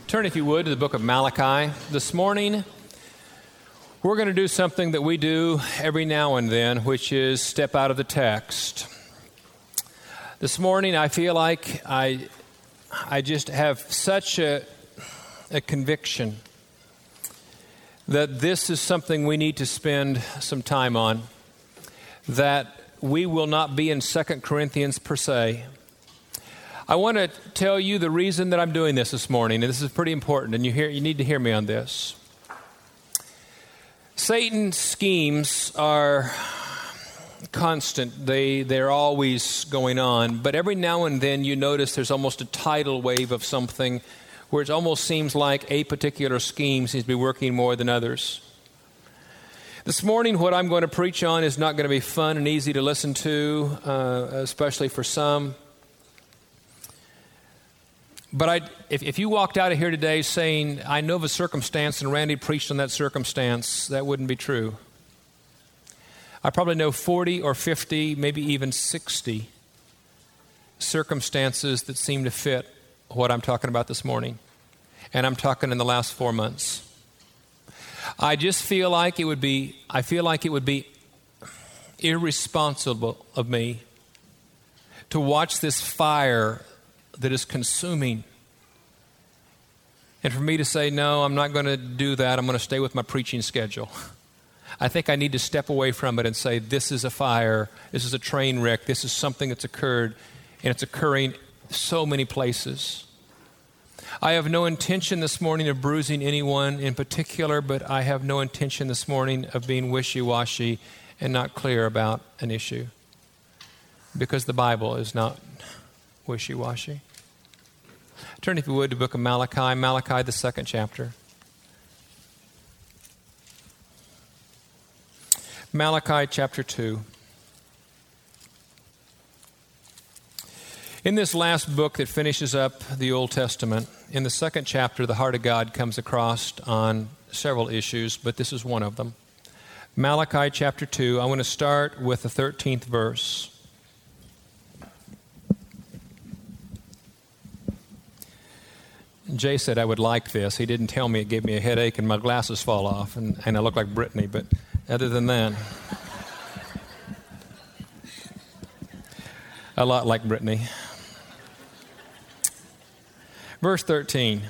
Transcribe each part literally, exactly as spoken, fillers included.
Turn, if you would, to the book of Malachi. This morning, we're going to do something that we do every now and then, which is step out of the text. This morning, I feel like I, I just have such a, a conviction that this is something we need to spend some time on, that we will not be in Second Corinthians per se. I want to tell you the reason that I'm doing this this morning, and this is pretty important, and you hear, you need to hear me on this. Satan's schemes are constant. They, they're always going on, but every now and then you notice there's almost a tidal wave of something where it almost seems like a particular scheme seems to be working more than others. This morning, what I'm going to preach on is not going to be fun and easy to listen to, uh, especially for some. But I, if, if you walked out of here today saying, I know of a circumstance and Randy preached on that circumstance, that wouldn't be true. I probably know forty or fifty, maybe even sixty circumstances that seem to fit what I'm talking about this morning. And I'm talking in the last four months. I just feel like it would be, I feel like it would be irresponsible of me to watch this fire that is consuming. And for me to say, no, I'm not going to do that. I'm going to stay with my preaching schedule. I think I need to step away from it and say, this is a fire. This is a train wreck. This is something that's occurred, and it's occurring so many places. I have no intention this morning of bruising anyone in particular, but I have no intention this morning of being wishy-washy and not clear about an issue, because the Bible is not wishy-washy. Turn, if you would, to the book of Malachi, Malachi, the second chapter. Malachi chapter two. In this last book that finishes up the Old Testament, in the second chapter, the heart of God comes across on several issues, but this is one of them. Malachi chapter two, I want to start with the thirteenth verse. Jay said I would like this. He didn't tell me it gave me a headache and my glasses fall off, and, and I look like Brittany, but other than that, a lot like Brittany. Verse thirteen.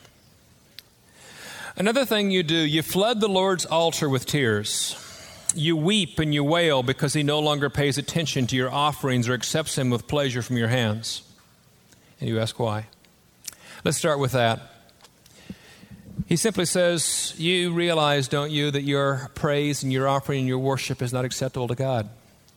Another thing you do, you flood the Lord's altar with tears. You weep and you wail because he no longer pays attention to your offerings or accepts them with pleasure from your hands. And you ask why? Let's start with that. He simply says, you realize, don't you, that your praise and your offering and your worship is not acceptable to God.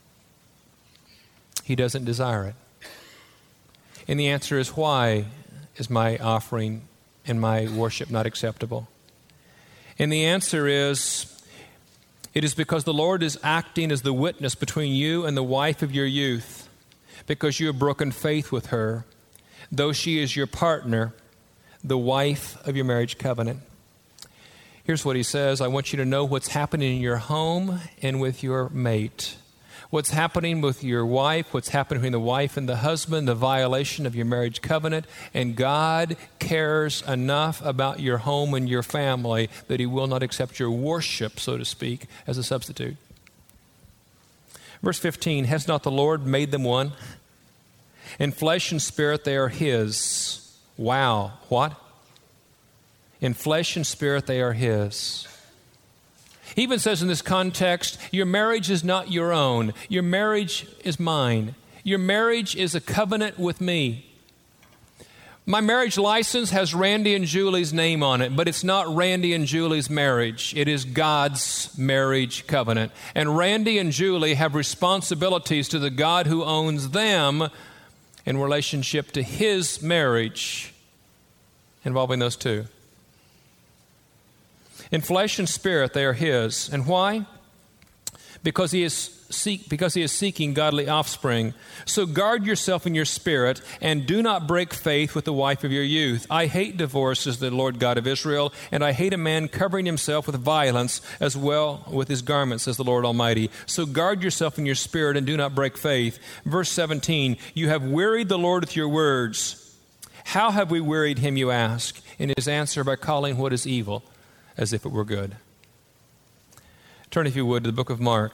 He doesn't desire it. And the answer is, why is my offering and my worship not acceptable? And the answer is, it is because the Lord is acting as the witness between you and the wife of your youth, because you have broken faith with her, though she is your partner, the wife of your marriage covenant. Here's what he says. I want you to know what's happening in your home and with your mate. What's happening with your wife, what's happening between the wife and the husband, the violation of your marriage covenant. And God cares enough about your home and your family that he will not accept your worship, so to speak, as a substitute. Verse fifteen, has not the Lord made them one? In flesh and spirit they are his. Wow. What? In flesh and spirit they are his. He even says in this context, your marriage is not your own. Your marriage is mine. Your marriage is a covenant with me. My marriage license has Randy and Julie's name on it, but it's not Randy and Julie's marriage. It is God's marriage covenant. And Randy and Julie have responsibilities to the God who owns them in relationship to his marriage, involving those two. In flesh and spirit they are his. And why? Because he is seek because he is seeking godly offspring. So guard yourself in your spirit, and do not break faith with the wife of your youth. I hate divorce, says the Lord God of Israel, and I hate a man covering himself with violence as well with his garments, says the Lord Almighty. So guard yourself in your spirit and do not break faith. Verse seventeen, you have wearied the Lord with your words. How have we wearied him, you ask? In his answer, by calling what is evil as if it were good. Turn, if you would, to the book of Mark.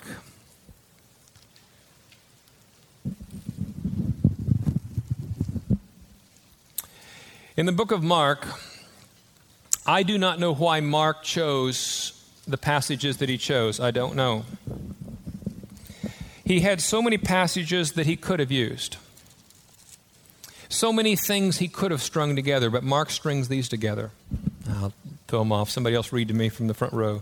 In the book of Mark, I do not know why Mark chose the passages that he chose. I don't know. He had so many passages that he could have used. So many things he could have strung together, but Mark strings these together. I'll throw them off. Somebody else read to me from the front row.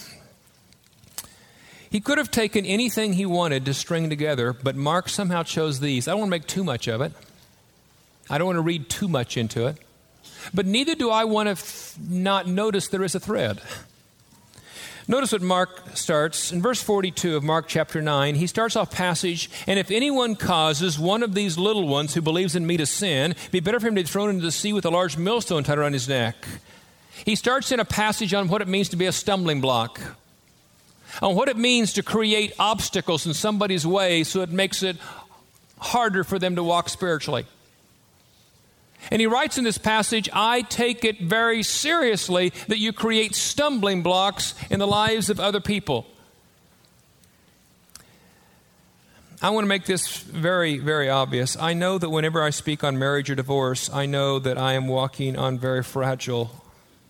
He could have taken anything he wanted to string together, but Mark somehow chose these. I don't want to make too much of it. I don't want to read too much into it. But neither do I want to f- not notice there is a thread. Notice what Mark starts. In verse forty-two of Mark chapter nine, he starts off passage, and if anyone causes one of these little ones who believes in me to sin, it'd be better for him to be thrown into the sea with a large millstone tied around his neck. He starts in a passage on what it means to be a stumbling block, on what it means to create obstacles in somebody's way so it makes it harder for them to walk spiritually. And he writes in this passage, I take it very seriously that you create stumbling blocks in the lives of other people. I want to make this very, very obvious. I know that whenever I speak on marriage or divorce, I know that I am walking on very fragile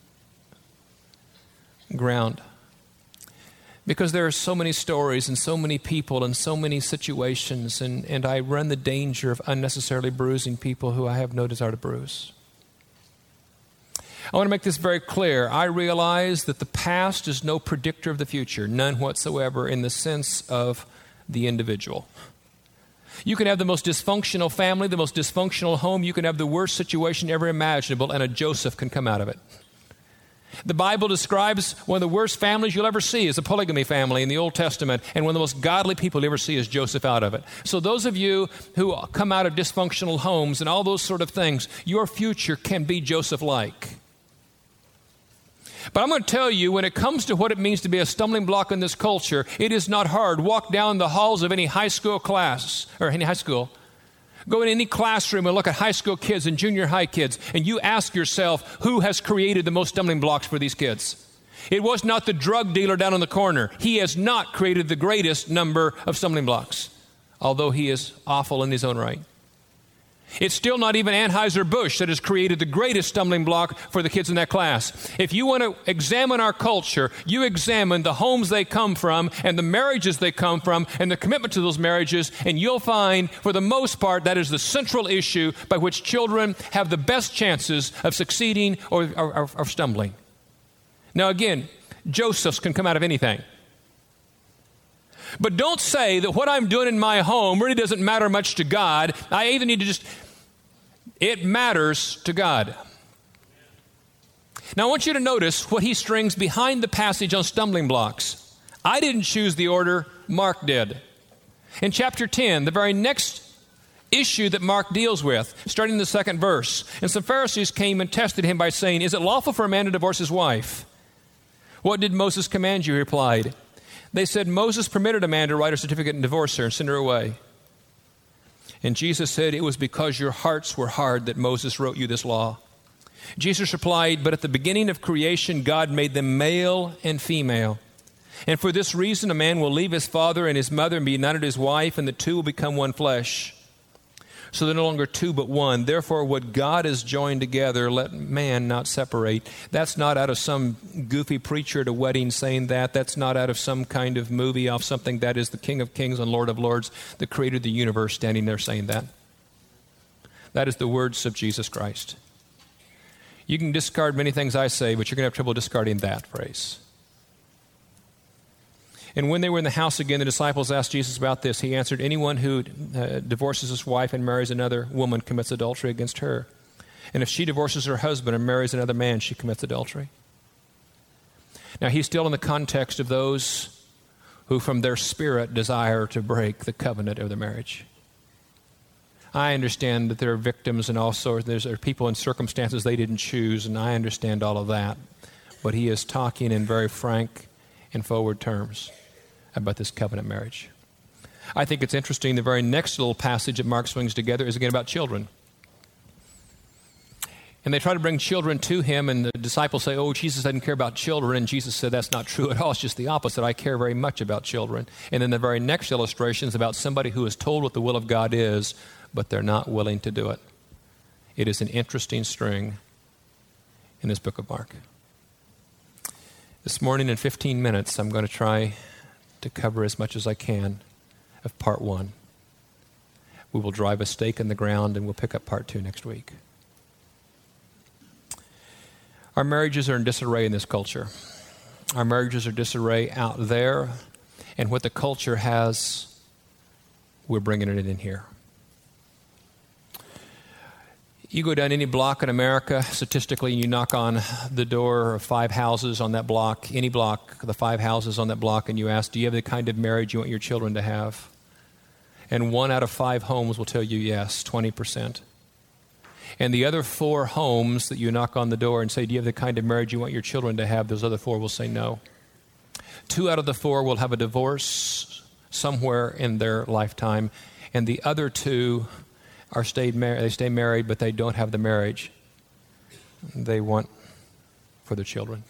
ground. Because there are so many stories and so many people and so many situations, and, and I run the danger of unnecessarily bruising people who I have no desire to bruise. I want to make this very clear. I realize that the past is no predictor of the future, none whatsoever in the sense of the individual. You can have the most dysfunctional family, the most dysfunctional home, you can have the worst situation ever imaginable, and a Joseph can come out of it. The Bible describes one of the worst families you'll ever see is a polygamy family in the Old Testament, and one of the most godly people you'll ever see is Joseph out of it. So those of you who come out of dysfunctional homes and all those sort of things, your future can be Joseph-like. But I'm going to tell you, when it comes to what it means to be a stumbling block in this culture, it is not hard. Walk down the halls of any high school class, or any high school, go in any classroom and look at high school kids and junior high kids, and you ask yourself, who has created the most stumbling blocks for these kids? It was not the drug dealer down in the corner. He has not created the greatest number of stumbling blocks, although he is awful in his own right. It's still not even Anheuser-Busch that has created the greatest stumbling block for the kids in that class. If you want to examine our culture, you examine the homes they come from and the marriages they come from and the commitment to those marriages, and you'll find, for the most part, that is the central issue by which children have the best chances of succeeding or, or, or, or stumbling. Now again, Josephs can come out of anything. But don't say that what I'm doing in my home really doesn't matter much to God. I either need to just, it matters to God. Now I want you to notice what he strings behind the passage on stumbling blocks. I didn't choose the order, Mark did. In chapter ten, the very next issue that Mark deals with, starting in the second verse, and some Pharisees came and tested him by saying, is it lawful for a man to divorce his wife? What did Moses command you? He replied. They said, Moses permitted a man to write a certificate and divorce her and send her away. And Jesus said, it was because your hearts were hard that Moses wrote you this law. Jesus replied, but at the beginning of creation, God made them male and female. And for this reason, a man will leave his father and his mother and be united to his wife, and the two will become one flesh. So they're no longer two but one. Therefore, what God has joined together, let man not separate. That's not out of some goofy preacher at a wedding saying that. That's not out of some kind of movie off something. That is the King of Kings and Lord of Lords, the creator of the universe, standing there saying that. That is the words of Jesus Christ. You can discard many things I say, but you're going to have trouble discarding that phrase. And when they were in the house again, the disciples asked Jesus about this. He answered, anyone who uh, divorces his wife and marries another woman commits adultery against her. And if she divorces her husband and marries another man, she commits adultery. Now, he's still in the context of those who from their spirit desire to break the covenant of their marriage. I understand that there are victims and all sorts. There are people in circumstances they didn't choose, and I understand all of that. But he is talking in very frank and forward terms about this covenant marriage. I think it's interesting, the very next little passage that Mark swings together is again about children. And they try to bring children to him, and the disciples say, oh, Jesus doesn't care about children. And Jesus said, that's not true at all. It's just the opposite. I care very much about children. And then the very next illustration is about somebody who is told what the will of God is, but they're not willing to do it. It is an interesting string in this book of Mark. This morning in fifteen minutes, I'm going to try to cover as much as I can of part one. We will drive a stake in the ground, and we'll pick up part two next week. Our marriages are in disarray in this culture. Our marriages are disarray out there, and what the culture has, we're bringing it in here. You go down any block in America, statistically, and you knock on the door of five houses on that block, any block, the five houses on that block, and you ask, do you have the kind of marriage you want your children to have? And one out of five homes will tell you yes, twenty percent. And the other four homes that you knock on the door and say, do you have the kind of marriage you want your children to have? Those other four will say no. Two out of the four will have a divorce somewhere in their lifetime. And the other two are stayed mar- they stay married, but they don't have the marriage they want for their children.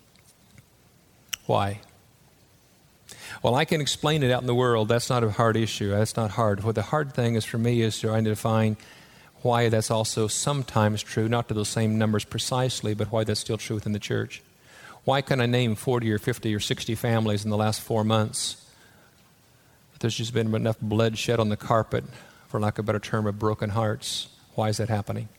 Why? Well, I can explain it out in the world. That's not a hard issue. That's not hard. What the hard thing is for me is trying to define why that's also sometimes true, not to those same numbers precisely, but why that's still true within the church. Why can I name forty or fifty or sixty families in the last four months? But there's just been enough blood shed on the carpet, for lack of a better term, of broken hearts. Why is that happening?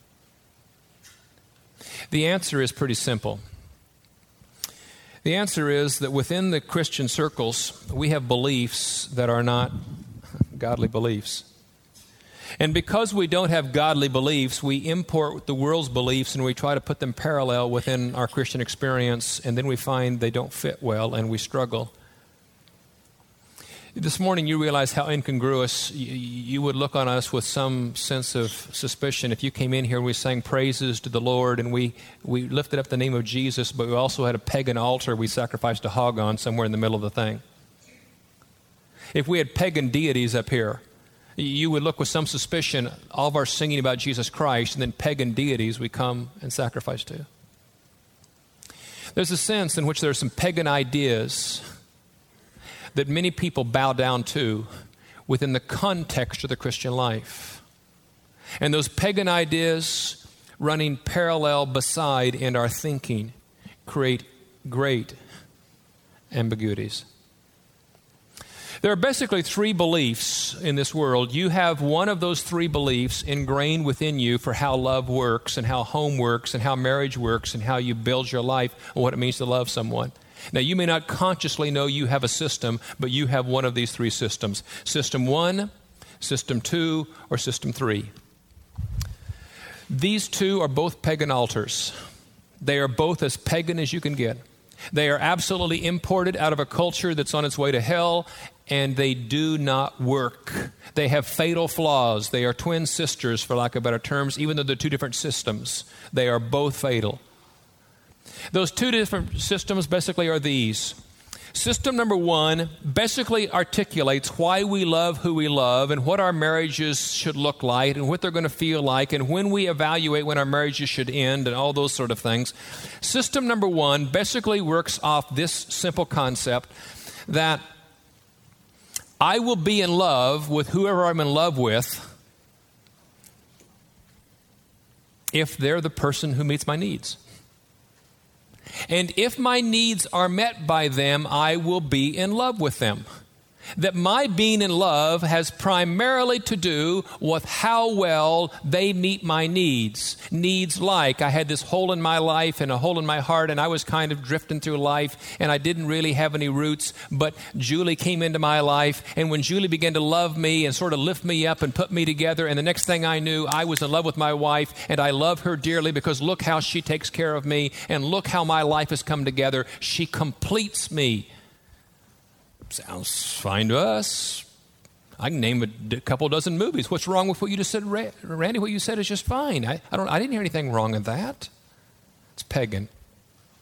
The answer is pretty simple. The answer is that within the Christian circles, we have beliefs that are not godly beliefs. And because we don't have godly beliefs, we import the world's beliefs and we try to put them parallel within our Christian experience, and then we find they don't fit well and we struggle. This morning you realize how incongruous you would look on us with some sense of suspicion if you came in here and we sang praises to the Lord and we, we lifted up the name of Jesus, but we also had a pagan altar we sacrificed a hog on somewhere in the middle of the thing. If we had pagan deities up here, you would look with some suspicion, all of our singing about Jesus Christ, and then pagan deities we come and sacrifice to. There's a sense in which there are some pagan ideas that many people bow down to within the context of the Christian life. And those pagan ideas running parallel beside in our thinking create great ambiguities. There are basically three beliefs in this world. You have one of those three beliefs ingrained within you for how love works and how home works and how marriage works and how you build your life and what it means to love someone. Now, you may not consciously know you have a system, but you have one of these three systems. System one, system two, or system three. These two are both pagan altars. They are both as pagan as you can get. They are absolutely imported out of a culture that's on its way to hell, and they do not work. They have fatal flaws. They are twin sisters, for lack of better terms, even though they're two different systems. They are both fatal. Those two different systems basically are these. System number one basically articulates why we love who we love and what our marriages should look like and what they're going to feel like and when we evaluate when our marriages should end and all those sort of things. System number one basically works off this simple concept that I will be in love with whoever I'm in love with if they're the person who meets my needs. And if my needs are met by them, I will be in love with them. That my being in love has primarily to do with how well they meet my needs. Needs like I had this hole in my life and a hole in my heart, and I was kind of drifting through life, and I didn't really have any roots, but Julie came into my life, and when Julie began to love me and sort of lift me up and put me together, and the next thing I knew, I was in love with my wife, and I love her dearly because look how she takes care of me, and look how my life has come together. She completes me. Sounds fine to us. I can name a d- couple dozen movies. What's wrong with what you just said, Ra- Randy? What you said is just fine. I, I don't. I didn't hear anything wrong in that. It's pagan.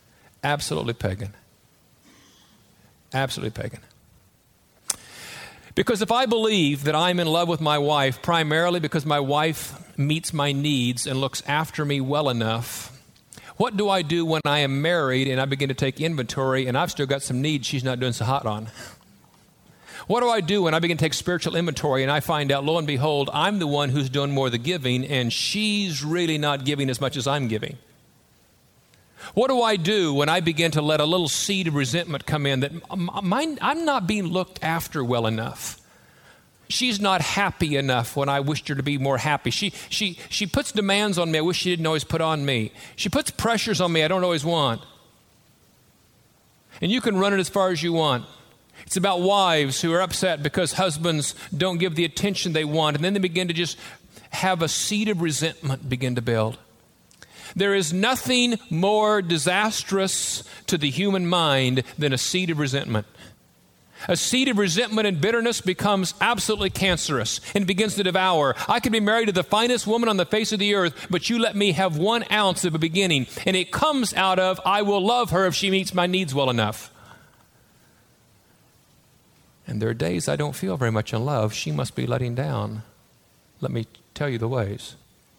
Absolutely pagan. Absolutely pagan. Because if I believe that I'm in love with my wife primarily because my wife meets my needs and looks after me well enough, what do I do when I am married and I begin to take inventory and I've still got some needs she's not doing so hot on? What do I do when I begin to take spiritual inventory and I find out, lo and behold, I'm the one who's doing more of the giving and she's really not giving as much as I'm giving? What do I do when I begin to let a little seed of resentment come in that mine, I'm not being looked after well enough? She's not happy enough when I wished her to be more happy. She, she, she puts demands on me I wish she didn't always put on me. She puts pressures on me I don't always want. And you can run it as far as you want. It's about wives who are upset because husbands don't give the attention they want, and then they begin to just have a seed of resentment begin to build. There is nothing more disastrous to the human mind than a seed of resentment. A seed of resentment and bitterness becomes absolutely cancerous and begins to devour. I could be married to the finest woman on the face of the earth, but you let me have one ounce of a beginning, and it comes out of, I will love her if she meets my needs well enough. And there are days I don't feel very much in love. She must be letting down. Let me tell you the ways.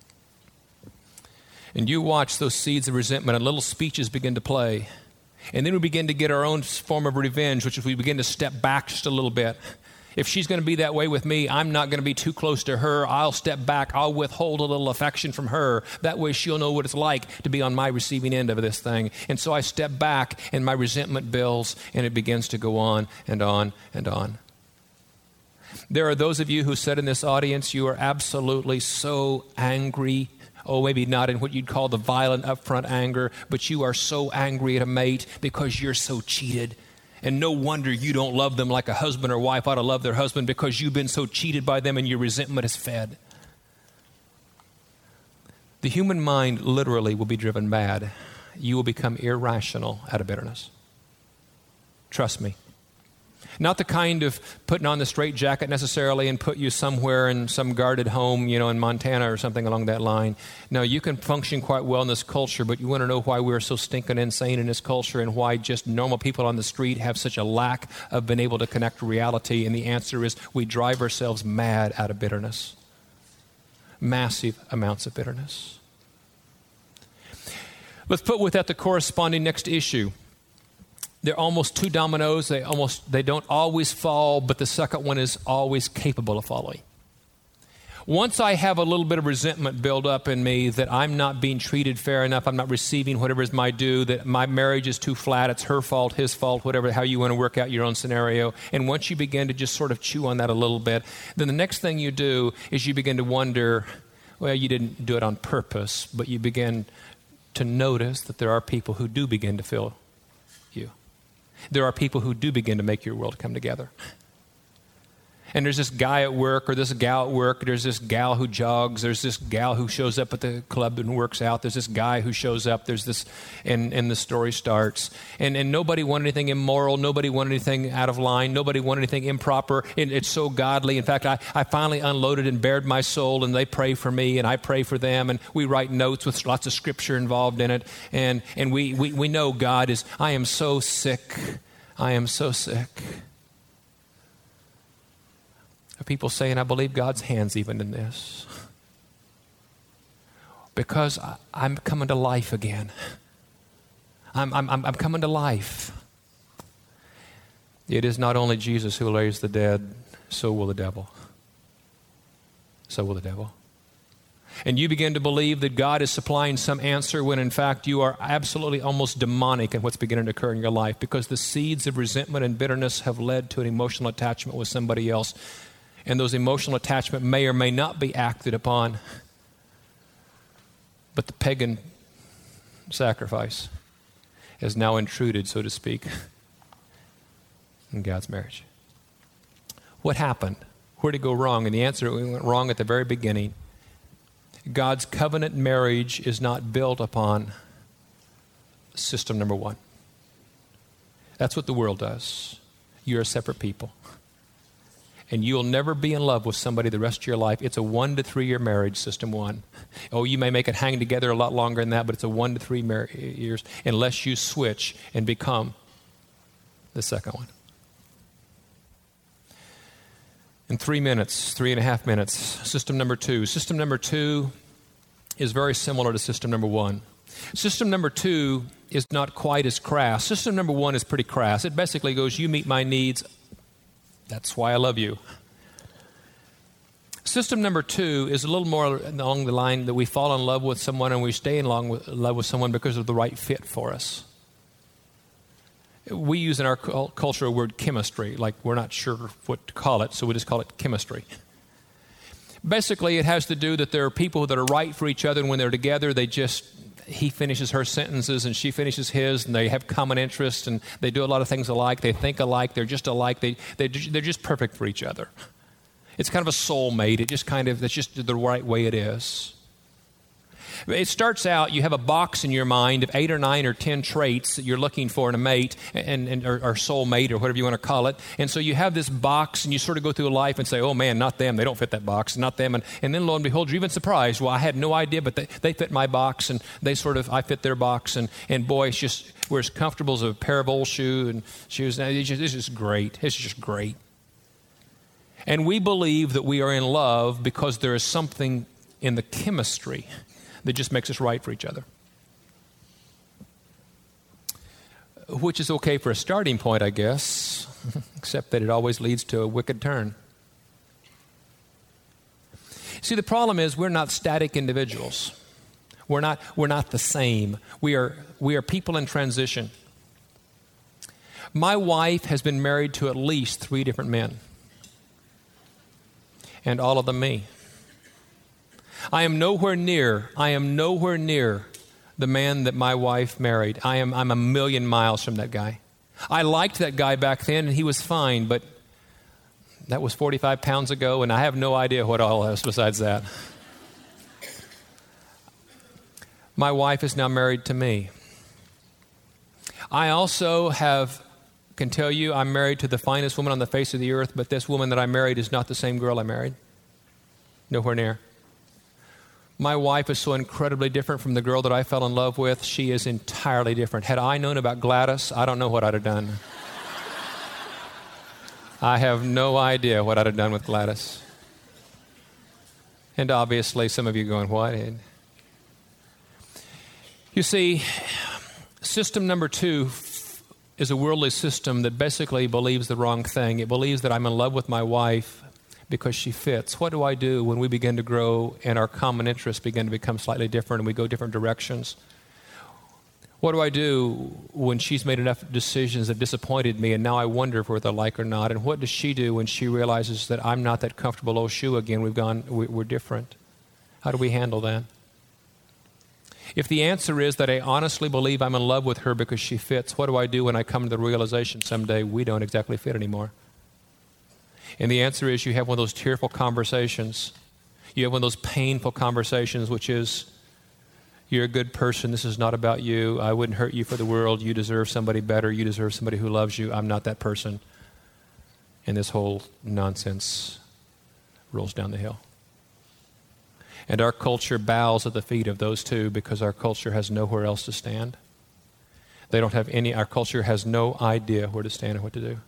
And you watch those seeds of resentment and little speeches begin to play. And then we begin to get our own form of revenge, which is we begin to step back just a little bit. If she's going to be that way with me, I'm not going to be too close to her. I'll step back. I'll withhold a little affection from her. That way she'll know what it's like to be on my receiving end of this thing. And so I step back and my resentment builds and it begins to go on and on and on. There are those of you who sit in this audience, you are absolutely so angry. Oh, maybe not in what you'd call the violent upfront anger, but you are so angry at a mate because you're so cheated. And no wonder you don't love them like a husband or wife ought to love their husband, because you've been so cheated by them and your resentment is fed. The human mind literally will be driven mad. You will become irrational out of bitterness. Trust me. Not the kind of putting on the straitjacket necessarily and put you somewhere in some guarded home, you know, in Montana or something along that line. No, you can function quite well in this culture, but you want to know why we're so stinking insane in this culture and why just normal people on the street have such a lack of being able to connect to reality. And the answer is we drive ourselves mad out of bitterness. Massive amounts of bitterness. Let's put with that the corresponding next issue. They're almost two dominoes. They almost they don't always fall, but the second one is always capable of falling. Once I have a little bit of resentment build up in me that I'm not being treated fair enough, I'm not receiving whatever is my due, that my marriage is too flat, it's her fault, his fault, whatever, how you want to work out your own scenario. And once you begin to just sort of chew on that a little bit, then the next thing you do is you begin to wonder, well, you didn't do it on purpose, but you begin to notice that there are people who do begin to feel you. There are people who do begin to make your world come together. And there's this guy at work or this gal at work. There's this gal who jogs. There's this gal who shows up at the club and works out. There's this guy who shows up. There's this, and, and the story starts. And, and nobody wanted anything immoral. Nobody wanted anything out of line. Nobody wanted anything improper. It, it's so godly. In fact, I, I finally unloaded and bared my soul, and they pray for me, and I pray for them. And we write notes with lots of scripture involved in it. And, and we, we, we know God is, I am so sick. I am so sick. People saying, I believe God's hand's even in this. Because I, I'm coming to life again. I'm, I'm, I'm coming to life. It is not only Jesus who raised the dead, so will the devil. So will the devil. And you begin to believe that God is supplying some answer when in fact you are absolutely almost demonic in what's beginning to occur in your life, because the seeds of resentment and bitterness have led to an emotional attachment with somebody else. And those emotional attachment may or may not be acted upon. But the pagan sacrifice is now intruded, so to speak, in God's marriage. What happened? Where did it go wrong? And the answer, it went wrong at the very beginning. God's covenant marriage is not built upon system number one. That's what the world does. You're a separate people. And you'll never be in love with somebody the rest of your life. It's a one to three year marriage, system one. Oh, you may make it hang together a lot longer than that, but it's a one to three mar- years unless you switch and become the second one. In three minutes, three and a half minutes, system number two. System number two is very similar to system number one. System number two is not quite as crass. System number one is pretty crass. It basically goes, you meet my needs, that's why I love you. System number two is a little more along the line that we fall in love with someone and we stay in love with someone because of the right fit for us. We use in our culture a word chemistry, like we're not sure what to call it, so we just call it chemistry. Basically, it has to do that there are people that are right for each other, and when they're together, they just, he finishes her sentences and she finishes his, and they have common interests, and they do a lot of things alike, they think alike, they're just alike, they, they, they're just perfect for each other. It's kind of a soulmate. It just kind of, that's just the right way it is. It starts out, you have a box in your mind of eight or nine or ten traits that you're looking for in a mate, and, and or, or soulmate, or whatever you want to call it. And so you have this box, and you sort of go through life and say, oh man, not them. They don't fit that box. Not them. And, and then lo and behold, you're even surprised. Well, I had no idea, but they, they fit my box, and they sort of, I fit their box. And, and boy, it's just, we're as comfortable as a pair of old shoes and shoes. It's just, it's just great. It's just great. And we believe that we are in love because there is something in the chemistry that just makes us right for each other. Which is okay for a starting point, I guess, except that it always leads to a wicked turn. See, the problem is we're not static individuals. We're not, we're not the same. We are, we are people in transition. My wife has been married to at least three different men, and all of them me. I am nowhere near, I am nowhere near the man that my wife married. I am, I'm a million miles from that guy. I liked that guy back then, and he was fine, but that was forty-five pounds ago, and I have no idea what all else besides that. My wife is now married to me. I also have, can tell you, I'm married to the finest woman on the face of the earth, but this woman that I married is not the same girl I married. Nowhere near. My wife is so incredibly different from the girl that I fell in love with. She is entirely different. Had I known about Gladys, I don't know what I'd have done. I have no idea what I'd have done with Gladys. And obviously, some of you are going, what? You see, system number two is a worldly system that basically believes the wrong thing. It believes that I'm in love with my wife because she fits. What do I do when we begin to grow and our common interests begin to become slightly different and we go different directions? What do I do when she's made enough decisions that disappointed me and now I wonder if we're the like or not? And what does she do when she realizes that I'm not that comfortable old shoe again? We've gone, we're different. How do we handle that? If the answer is that I honestly believe I'm in love with her because she fits, what do I do when I come to the realization someday we don't exactly fit anymore? And the answer is you have one of those tearful conversations. You have one of those painful conversations, which is, you're a good person. This is not about you. I wouldn't hurt you for the world. You deserve somebody better. You deserve somebody who loves you. I'm not that person. And this whole nonsense rolls down the hill. And our culture bows at the feet of those two because our culture has nowhere else to stand. They don't have any, our culture has no idea where to stand and what to do.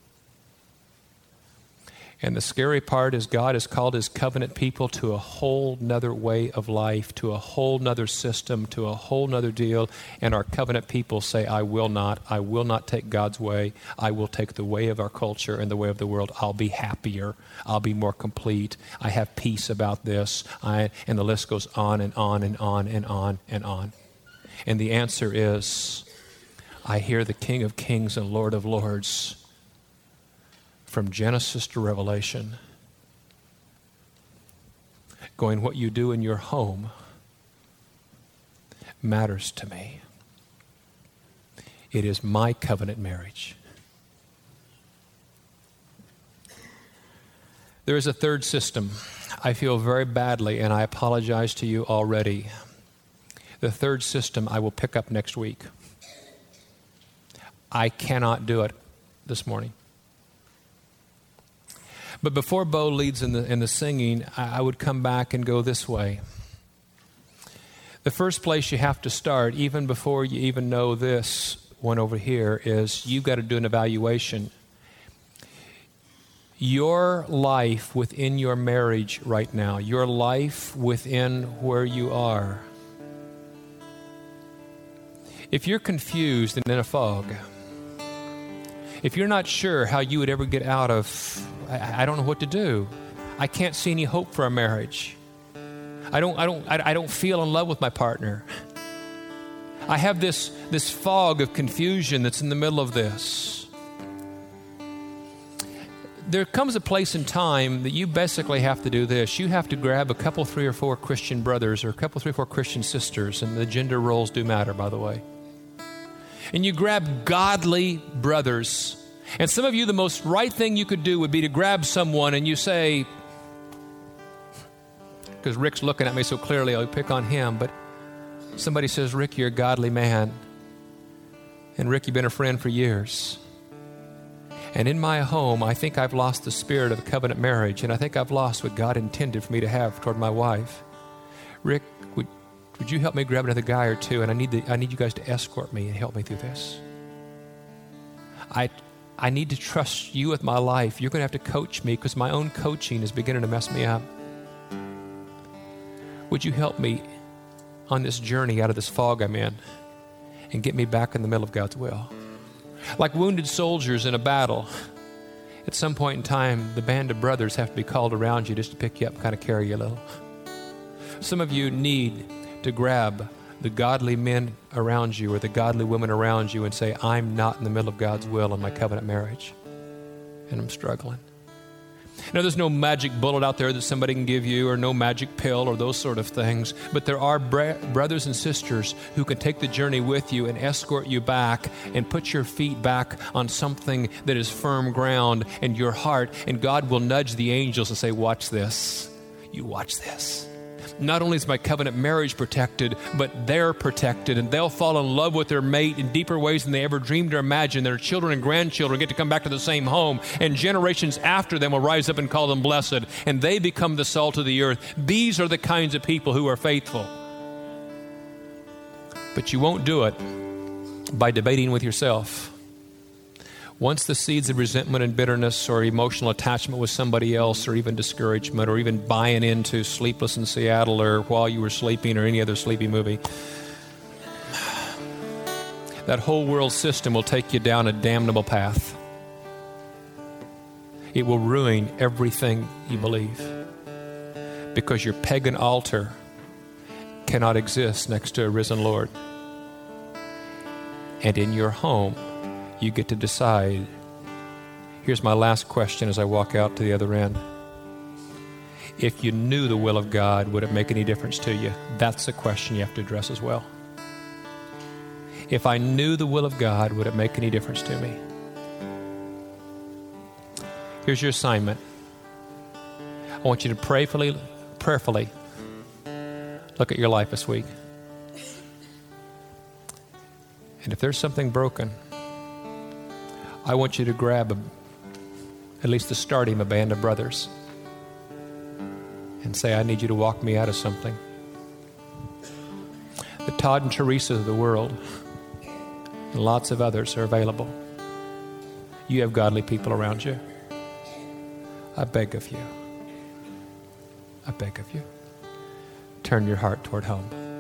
And the scary part is God has called his covenant people to a whole nother way of life, to a whole nother system, to a whole nother deal. And our covenant people say, I will not, I will not take God's way. I will take the way of our culture and the way of the world. I'll be happier. I'll be more complete. I have peace about this. I, and the list goes on and on and on and on and on. And the answer is, I hear the King of Kings and Lord of Lords from Genesis to Revelation, going, what you do in your home matters to me. It is my covenant marriage. There is a third system. I feel very badly, and I apologize to you already. The third system I will pick up next week. I cannot do it this morning. But before Bo leads in the, in the singing, I, I would come back and go this way. The first place you have to start, even before you even know this one over here, is you've got to do an evaluation. your life within your marriage right now, your life within where you are, if you're confused and in a fog, if you're not sure how you would ever get out of, I, I don't know what to do. I can't see any hope for a marriage. I don't, I don't, I, I don't feel in love with my partner. I have this, this fog of confusion that's in the middle of this. There comes a place in time that you basically have to do this. You have to grab a couple, three or four Christian brothers or a couple, three or four Christian sisters, and the gender roles do matter, by the way. And you grab godly brothers. And some of you, the most right thing you could do would be to grab someone and you say, because Rick's looking at me so clearly, I'll pick on him, but somebody says, Rick, you're a godly man. And Rick, you've been a friend for years. And in my home, I think I've lost the spirit of a covenant marriage, and I think I've lost what God intended for me to have toward my wife. Rick, would, would you help me grab another guy or two? And I need the, I need you guys to escort me and help me through this. I, I need to trust you with my life. You're going to have to coach me because my own coaching is beginning to mess me up. Would you help me on this journey out of this fog I'm in and get me back in the middle of God's will? Like wounded soldiers in a battle, at some point in time, the band of brothers have to be called around you just to pick you up and kind of carry you a little. Some of you need to grab the godly men around you or the godly women around you and say, I'm not in the middle of God's will in my covenant marriage, and I'm struggling. Now, there's no magic bullet out there that somebody can give you or no magic pill or those sort of things, but there are bra- brothers and sisters who can take the journey with you and escort you back and put your feet back on something that is firm ground in your heart, and God will nudge the angels and say, watch this. You watch this. Not only is my covenant marriage protected, but they're protected, and they'll fall in love with their mate in deeper ways than they ever dreamed or imagined. Their children and grandchildren get to come back to the same home, and generations after them will rise up and call them blessed, and they become the salt of the earth. These are the kinds of people who are faithful. But you won't do it by debating with yourself. Once the seeds of resentment and bitterness or emotional attachment with somebody else or even discouragement or even buying into Sleepless in Seattle or While You Were Sleeping or any other sleepy movie, that whole world system will take you down a damnable path. It will ruin everything you believe because your pagan altar cannot exist next to a risen Lord. And in your home, you get to decide. Here's my last question as I walk out to the other end. If you knew the will of God, would it make any difference to you? That's a question you have to address as well. If I knew the will of God, would it make any difference to me? Here's your assignment. I want you to prayerfully, prayerfully look at your life this week. And if there's something broken, I want you to grab a, at least to start him, a band of brothers and say, I need you to walk me out of something. The Todd and Teresa of the world and lots of others are available. You have godly people around you. I beg of you. I beg of you. Turn your heart toward home.